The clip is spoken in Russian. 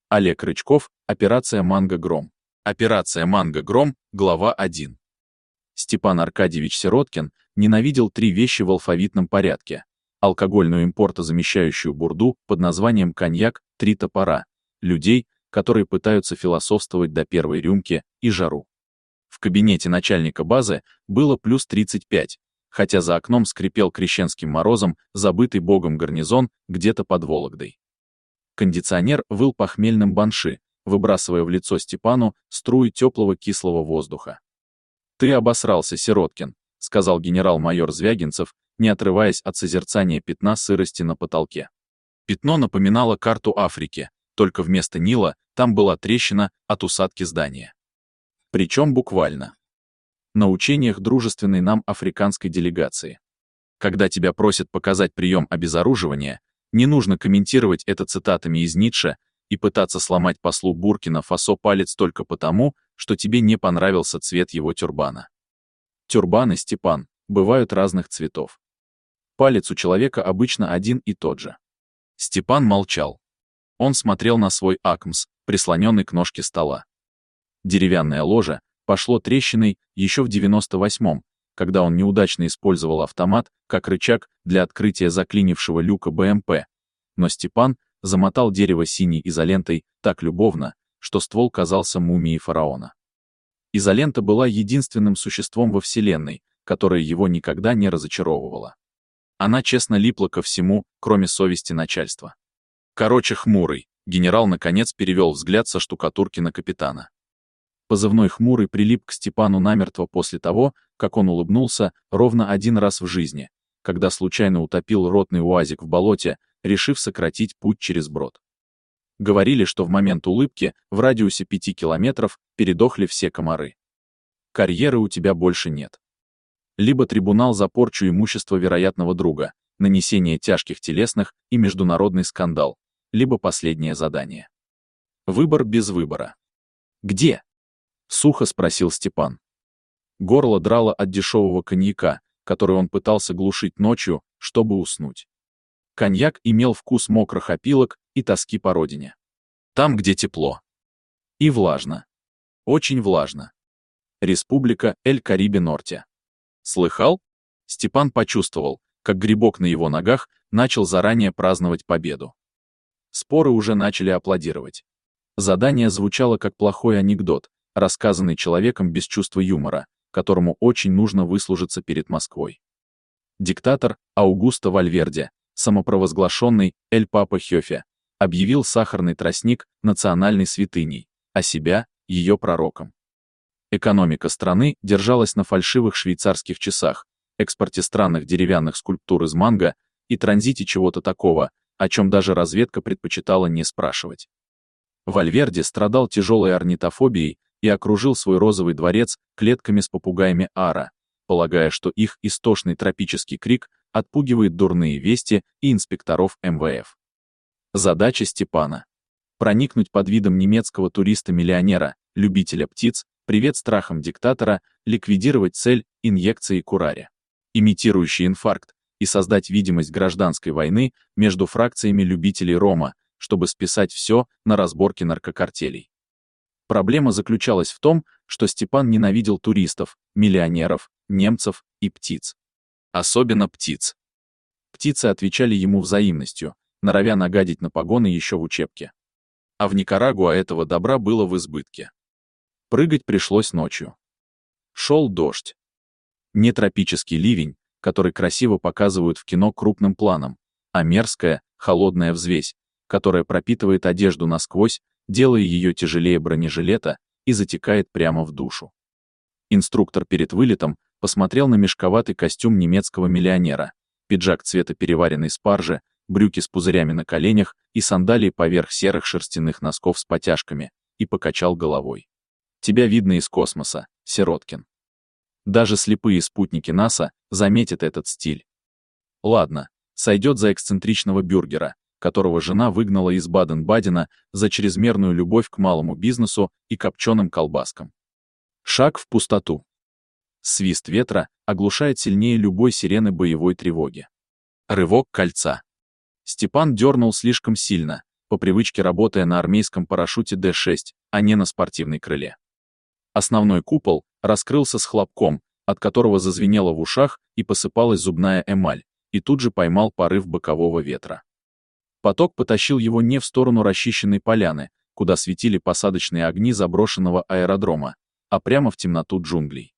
Олег Рычков, операция «Манго-Гром». Операция «Манго-Гром», глава 1. Степан Аркадьевич Сироткин ненавидел 3 вещи в алфавитном порядке: алкогольную импортозамещающую бурду под названием коньяк, 3 топора, людей, которые пытаются философствовать до первой рюмки, и жару. В кабинете начальника базы было плюс 35, хотя за окном скрипел крещенским морозом забытый богом гарнизон где-то под Вологдой. Кондиционер выл похмельным банши, выбрасывая в лицо Степану струи теплого кислого воздуха. «Ты обосрался, Сироткин», — сказал генерал-майор Звягинцев, не отрываясь от созерцания пятна сырости на потолке. Пятно напоминало карту Африки, только вместо Нила там была трещина от усадки здания. Причем буквально. На учениях дружественной нам африканской делегации. Когда тебя просят показать прием обезоруживания, не нужно комментировать это цитатами из Ницше и пытаться сломать послу Буркина-Фасо палец только потому, что тебе не понравился цвет его тюрбана. Тюрбаны, Степан, бывают разных цветов. Палец у человека обычно один и тот же. Степан молчал. Он смотрел на свой акмс, прислоненный к ножке стола. Деревянное ложе пошло трещиной еще в 98-м, когда он неудачно использовал автомат как рычаг для открытия заклинившего люка БМП. Но Степан замотал дерево синей изолентой так любовно, что ствол казался мумией фараона. Изолента была единственным существом во Вселенной, которое его никогда не разочаровывало. Она честно липла ко всему, кроме совести начальства. Короче, Хмурый, генерал наконец перевел взгляд со штукатурки на капитана. Позывной «Хмурый» прилип к Степану намертво после того, как он улыбнулся ровно один раз в жизни, когда случайно утопил ротный уазик в болоте, решив сократить путь через брод. Говорили, что в момент улыбки в радиусе 5 километров передохли все комары. Карьеры у тебя больше нет. Либо трибунал за порчу имущества вероятного друга, нанесение тяжких телесных и международный скандал, либо последнее задание. Выбор без выбора. «Где?» — сухо спросил Степан. Горло драло от дешевого коньяка, который он пытался глушить ночью, чтобы уснуть. Коньяк имел вкус мокрых опилок и тоски по родине. Там, где тепло. И влажно. Очень влажно. Республика Эль-Карибе-Норте. Слыхал? Степан почувствовал, как грибок на его ногах начал заранее праздновать победу. Споры уже начали аплодировать. Задание звучало как плохой анекдот, рассказанный человеком без чувства юмора, которому очень нужно выслужиться перед Москвой. Диктатор Аугусто Вальверде, самопровозглашенный Эль-Папа Хёфе, объявил сахарный тростник национальной святыней, а себя — ее пророком. Экономика страны держалась на фальшивых швейцарских часах, экспорте странных деревянных скульптур из манго и транзите чего-то такого, о чем даже разведка предпочитала не спрашивать. Вальверде страдал тяжелой орнитофобией и окружил свой розовый дворец клетками с попугаями ара, полагая, что их истошный тропический крик отпугивает дурные вести и инспекторов МВФ. Задача Степана — проникнуть под видом немецкого туриста-миллионера, любителя птиц, привет страхам диктатора, ликвидировать цель инъекции кураре, имитирующий инфаркт, и создать видимость гражданской войны между фракциями любителей рома, чтобы списать все на разборки наркокартелей. Проблема заключалась в том, что Степан ненавидел туристов, миллионеров, немцев и птиц. Особенно птиц. Птицы отвечали ему взаимностью, норовя нагадить на погоны еще в учебке. А в Никарагуа этого добра было в избытке. Прыгать пришлось ночью. Шел дождь. Не тропический ливень, который красиво показывают в кино крупным планом, а мерзкая, холодная взвесь, которая пропитывает одежду насквозь, делая ее тяжелее бронежилета и затекает прямо в душу. Инструктор перед вылетом посмотрел на мешковатый костюм немецкого миллионера, пиджак цвета переваренной спаржи, брюки с пузырями на коленях и сандалии поверх серых шерстяных носков с потяжками, и покачал головой. Тебя видно из космоса, Сироткин. Даже слепые спутники НАСА заметят этот стиль. Ладно, сойдет за эксцентричного бюргера, которого жена выгнала из Баден-Бадена за чрезмерную любовь к малому бизнесу и копченым колбаскам. Шаг в пустоту. Свист ветра оглушает сильнее любой сирены боевой тревоги. Рывок кольца. Степан дернул слишком сильно, по привычке работая на армейском парашюте Д-6, а не на спортивной крыле. Основной купол раскрылся с хлопком, от которого зазвенело в ушах и посыпалась зубная эмаль, и тут же поймал порыв бокового ветра. Поток потащил его не в сторону расчищенной поляны, куда светили посадочные огни заброшенного аэродрома, а прямо в темноту джунглей.